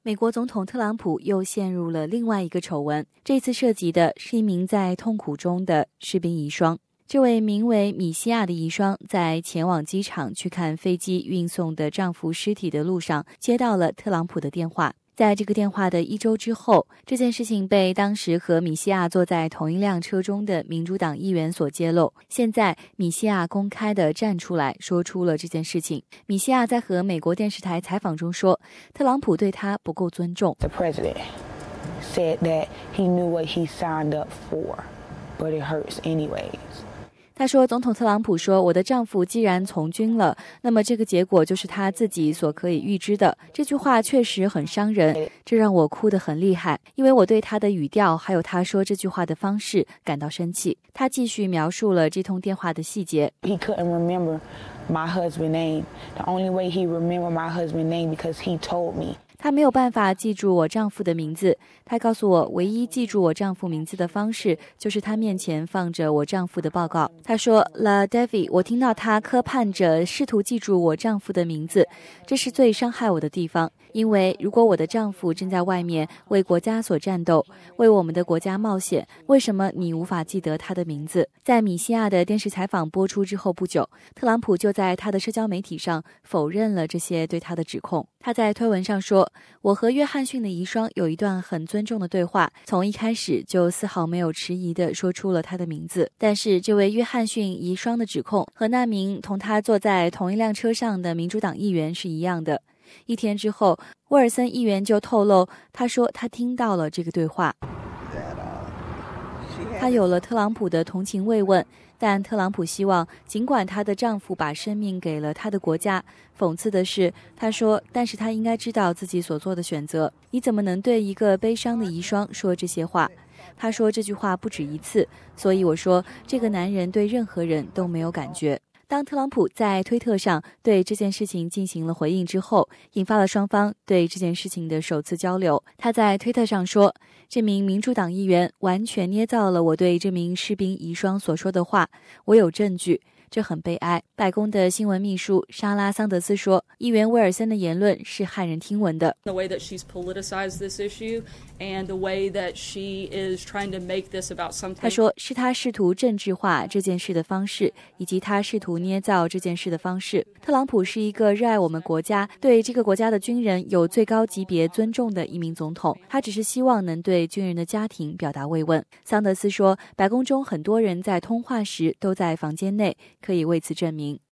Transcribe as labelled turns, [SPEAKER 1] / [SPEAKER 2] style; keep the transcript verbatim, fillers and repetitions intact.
[SPEAKER 1] 美国总统特朗普又陷入了另外一个丑闻，这次涉及的是一名在痛苦中的士兵遗孀。这位名为米西亚的遗孀在前往机场去看飞机运送的丈夫尸体的路上，接到了特朗普的电话。在这个电话的一周之后，这件事情被当时和米西亚坐在同一辆车中的民主党议员所揭露。现在米西亚公开地站出来说出了这件事情。米西亚在和美国电视台采访中说，特朗普对他不够尊重。
[SPEAKER 2] The president said that he knew what he signed up for, but it hurts anyways.
[SPEAKER 1] 他说，总统特朗普说，我的丈夫既然从军了，那么这个结果就是他自己所可以预知的。这句话确实很伤人，这让我哭得很厉害，因为我对他的语调还有他说这句话的方式感到生气。他继续描述了这通电话的细节。
[SPEAKER 2] He couldn't remember my husband's name. The only way he remembered my husband's name because he told me.
[SPEAKER 1] 他没有办法记住我丈夫的名字，他告诉我，唯一记住我丈夫名字的方式就是他面前放着我丈夫的报告。他说 La Devi， 我听到他磕盼着试图记住我丈夫的名字，这是最伤害我的地方，因为如果我的丈夫正在外面为国家所战斗，为我们的国家冒险，为什么你无法记得他的名字？在米西亚的电视采访播出之后不久，特朗普就在他的社交媒体上否认了这些对他的指控。他在推文上说，我和约翰逊的遗孀有一段很尊重的对话，从一开始就丝毫没有迟疑地说出了他的名字。但是这位约翰逊遗孀的指控和那名同他坐在同一辆车上的民主党议员是一样的。一天之后，威尔森议员就透露，他说他听到了这个对话。他有了特朗普的同情慰问，但特朗普希望，尽管她的丈夫把生命给了她的国家，讽刺的是，他说，但是他应该知道自己所做的选择。你怎么能对一个悲伤的遗孀说这些话？他说这句话不止一次，所以我说，这个男人对任何人都没有感觉。当特朗普在推特上对这件事情进行了回应之后，引发了双方对这件事情的首次交流。他在推特上说，这名民主党议员完全捏造了我对这名士兵遗孀所说的话，我有证据，这很悲哀。白宫的新闻秘书莎拉·桑德斯说，议员威尔森的言论是骇人听闻的。
[SPEAKER 3] The way that she's politicized this issue and the way that she is trying to make this about something.
[SPEAKER 1] 他说，是他试图政治化这件事的方式，以及他试图捏造这件事的方式。特朗普是一个热爱我们国家，对这个国家的军人有最高级别尊重的一名总统，他只是希望能对军人的家庭表达慰问。桑德斯说，白宫中很多人在通话时都在房间内，可以为此证明。